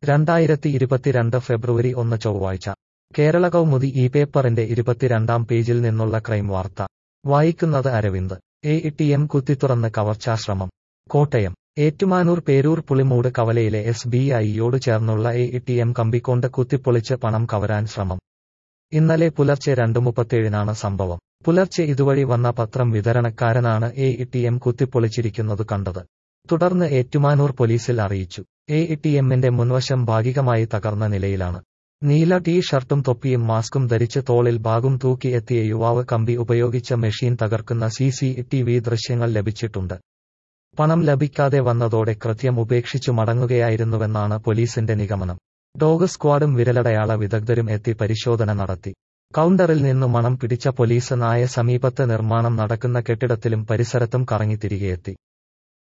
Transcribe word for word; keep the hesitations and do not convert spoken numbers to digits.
രണ്ടായിരത്തി ഇരുപത്തിരണ്ട് ഫെബ്രുവരി ഒന്ന് ചൊവ്വാഴ്ച കേരള കൗമുദി ഈ പേപ്പറിന്റെ ഇരുപത്തിരണ്ടാം പേജിൽ നിന്നുള്ള ക്രൈം വാർത്ത വായിക്കുന്നത് അരവിന്ദ്. എ ടി എം കുത്തിത്തുറന്ന് കവർച്ചാശ്രമം. കോട്ടയം. ഏറ്റുമാനൂർ പേരൂർ പുളിമൂട് കവലയിലെ എസ് ബി ഐയോട് ചേർന്നുള്ള എ ടി എം കമ്പിക്കൊണ്ട് കുത്തിപ്പൊളിച്ച് പണം കവരാൻ ശ്രമം. ഇന്നലെ പുലർച്ചെ രണ്ട് മുപ്പത്തേഴിനാണ് സംഭവം. പുലർച്ചെ ഇതുവഴി വന്ന പത്രം വിതരണക്കാരനാണ് എ ടി എം കുത്തിപ്പൊളിച്ചിരിക്കുന്നത് കണ്ടത്. തുടർന്ന് ഏറ്റുമാനൂർ പോലീസിൽ അറിയിച്ചു. എ ടി എമ്മിന്റെ മുൻവശം ഭാഗികമായി തകർന്ന നിലയിലാണ്. നീല ടീ ഷർട്ടും തൊപ്പിയും മാസ്കും ധരിച്ച് തോളിൽ ബാഗും തൂക്കി എത്തിയ യുവാവ് കമ്പി ഉപയോഗിച്ച മെഷീൻ തകർക്കുന്ന സി സി ടി വി ദൃശ്യങ്ങൾ ലഭിച്ചിട്ടുണ്ട്. പണം ലഭിക്കാതെ വന്നതോടെ കൃത്യം ഉപേക്ഷിച്ചു മടങ്ങുകയായിരുന്നുവെന്നാണ് പോലീസിന്റെ നിഗമനം. ഡോഗ് സ്ക്വാഡും വിരലടയാള വിദഗ്ധരും എത്തി പരിശോധന നടത്തി. കൗണ്ടറിൽ നിന്നു മണം പിടിച്ച പോലീസ് നായ സമീപത്ത് നിർമ്മാണം നടക്കുന്ന കെട്ടിടത്തിലും പരിസരത്തും കറങ്ങി തിരികെയെത്തി.